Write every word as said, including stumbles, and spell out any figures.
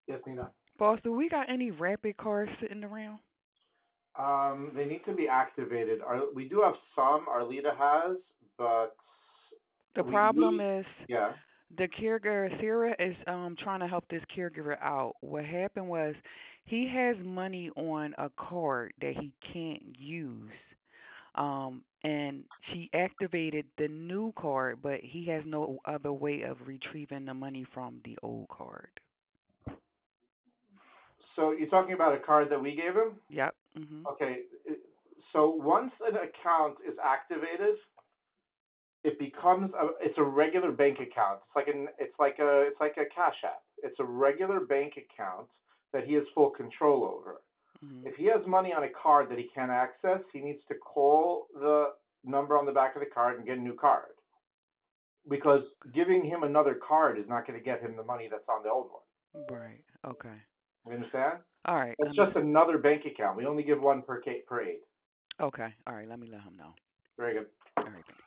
Yes, Nina. Boss, do we got any rapid cards sitting around? Um, they need to be activated. Our, we do have some. Arlita has, but The we problem we is yeah. the caregiver, Sarah, is um trying to help this caregiver out. What happened was he has money on a card that he can't use. Um, and she activated the new card, but he has no other way of retrieving the money from the old card. So you're talking about a card that we gave him? Yep. Mhm. Okay. So once an account is activated, it becomes a, it's a regular bank account. It's like an it's like a it's like a cash app. It's a regular bank account that he has full control over. Mhm. If he has money on a card that he can't access, he needs to call the number on the back of the card and get a new card. Because giving him another card is not going to get him the money that's on the old one. Right. Okay. You understand? All right. That's Let me. just another bank account. We only give one per per aid. Okay. All right. Let me let him know. Very good. All right. Thanks.